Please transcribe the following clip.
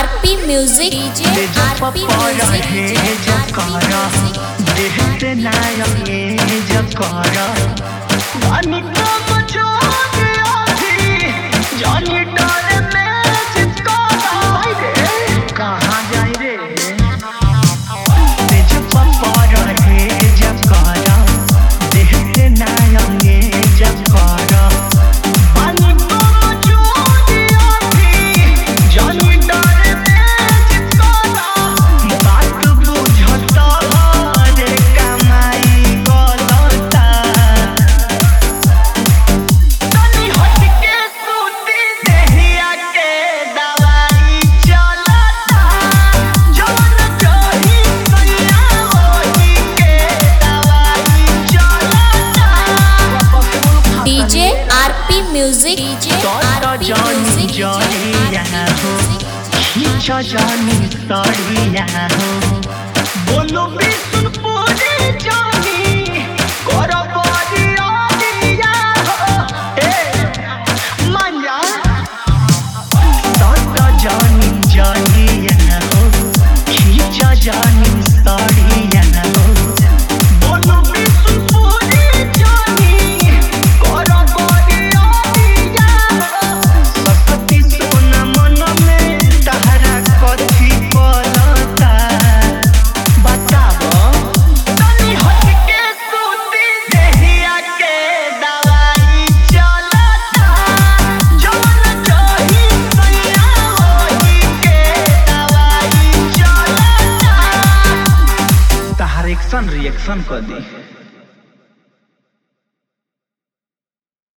RP music DJ RP music जकारा देखते ना ये जकारा पानी को बचो दिया थी जानी डाले में चिपकारा कहाँ जाए रे तेज पपारा है जकारा देखते ना ये जकारा पानी को बचो दिया थी जानी डाले में चिपकारा बात बुझता रे कमाई गलता तनी हट के सूती देहिया के दवाई चलता जवन चाही सैया होई के दवाई चलता DJ RP music DJ RP music जलिया हो खींचा जानी साड़िया हो बोलो बिसुनपुरी जानी करो बारिया दिया हो मान्या साड़ा जानी जलिया हो खींचा जानी साड़िया हो बोलो बिसुनपुरी जानी करो बारिया दिया हो सरस्वती सोना मन में तहरा कथी पलता बताबो तनी हट के सूती देहिया के दवाई चलता जवन चाही सैया होई के दवाई चलता तहर एक्शन रिएक्शन कर दी।